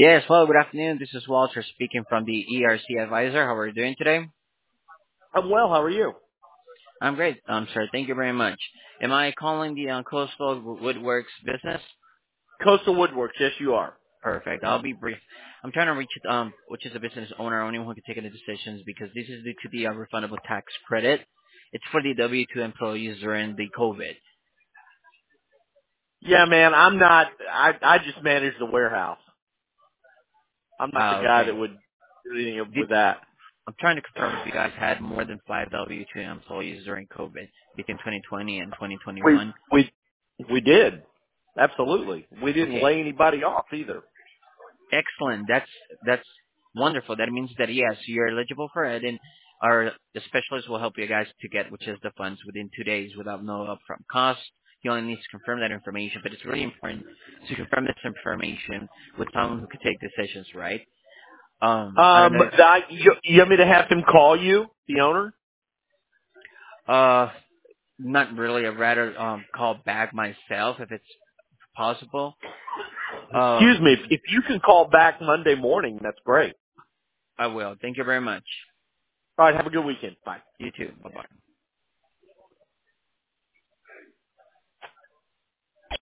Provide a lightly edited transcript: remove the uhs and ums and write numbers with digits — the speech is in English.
Yes, hello, good afternoon. This is Walter speaking from the ERC Advisor. How are you doing today? I'm well. How are you? I'm great, sir. Thank you very much. Am I calling the Coastal Woodworks business? Coastal Woodworks. Yes, you are. Perfect. I'll be brief. I'm trying to reach which is a business owner, anyone who can take any decisions because this is due to the refundable tax credit. It's for the W-2 employees during the COVID. Yeah, man. I'm not. I just manage the warehouse. I'm not the guy that Okay. would do anything Did, with that. I'm trying to confirm if you guys had more than 5 W-2 employees during COVID between 2020 and We 2021. we we did. Absolutely. We didn't Okay. lay anybody off either. Excellent. That's wonderful. That means that yes, you're eligible for it, and the specialist will help you guys to get which is the funds within 2 days without no upfront cost. You only need to confirm that information, but it's really important to confirm this information with someone who can take decisions, right? I don't know if You want me to have him call you, the owner? not really. I'd rather call back myself if it's possible. Excuse me. If you can call back Monday morning, that's great. I will. Thank you very much. All right. Have a good weekend. Bye. You too. Bye bye.